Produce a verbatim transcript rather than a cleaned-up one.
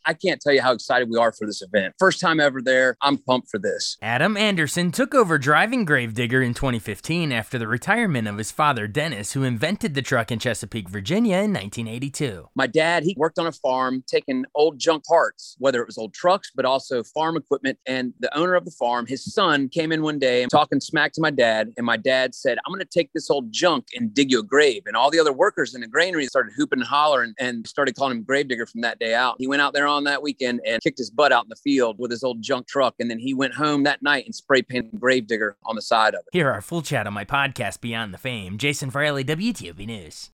I can't tell you how excited we are for this event. First time ever there. I'm pumped for this. Adam Anderson took over driving Gravedigger in twenty fifteen after the retirement of his father, Dennis, who invented the truck in Chesapeake, Virginia in nineteen eighty-two. My dad, he worked on a farm taking old junk parts, whether it was old trucks, but also farm equipment. And the owner of the farm, his son, came in one day and talking smack to my dad. And my dad said, I'm going to take this old junk and dig you a grave. And all the other workers in the granary started hooping and hollering and started calling him Gravedigger from that day out. He went out there on that weekend and kicked his butt out in the field with his old junk truck. And then he went home that night and spray painted Gravedigger on the side of it. Hear our full chat on my podcast, Beyond the Fame. Jason Farrelly, W T O P News.